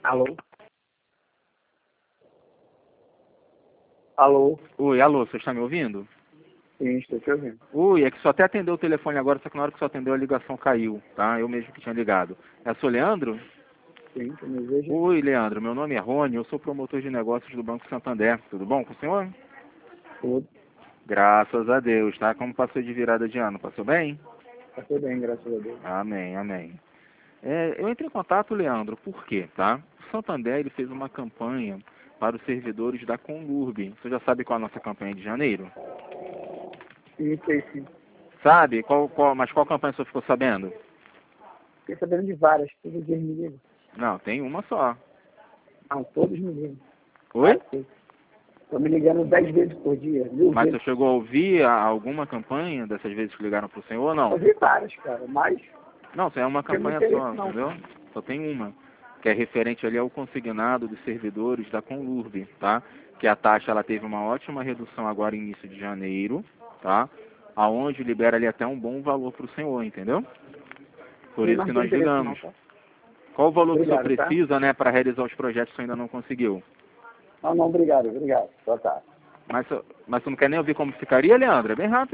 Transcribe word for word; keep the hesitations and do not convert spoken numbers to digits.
Alô? Alô? Oi, alô, você está me ouvindo? Sim, estou te ouvindo. Oi, é que só até atendeu o telefone agora, só que na hora que só atendeu a ligação caiu, tá? Eu mesmo que tinha ligado. É o senhor Leandro? Sim, que me veja. Oi, Leandro, meu nome é Rony, eu sou promotor de negócios do Banco Santander. Tudo bom com o senhor? Tudo. Graças a Deus, tá? Como passou de virada de ano? Passou bem? Tá tudo bem, graças a Deus. Amém, amém. É, eu entrei em contato, Leandro, por quê, tá? O Santander, ele fez uma campanha para os servidores da Conlurb. Você já sabe qual é a nossa campanha de janeiro? Sim, sei sim. Sabe? Qual, qual, mas qual campanha o senhor ficou sabendo? Fiquei sabendo de várias, todos eles me ligam. Não, tem uma só. Não, todos me ligam. Oi? Estão me ligando dez vezes por dia, mil Mas você vezes. chegou a ouvir a- alguma campanha dessas vezes que ligaram pro senhor ou não? Eu vi várias, cara, mas Não, só é uma eu não campanha interesse só, não. entendeu? Só tem uma, que é referente ali ao consignado dos servidores da Conlurb, tá? Que a taxa ela teve uma ótima redução agora início de janeiro, tá? Aonde libera ali até um bom valor pro senhor, entendeu? Por Sim, isso mas que não tem nós interesse não, ligamos. tá? Qual o valor que o senhor Obrigado, tá? precisa, né, para realizar os projetos que o senhor ainda não conseguiu? Não, não, obrigado, obrigado. Boa tarde. Mas, mas você não quer nem ouvir como ficaria, Leandro? É bem rápido.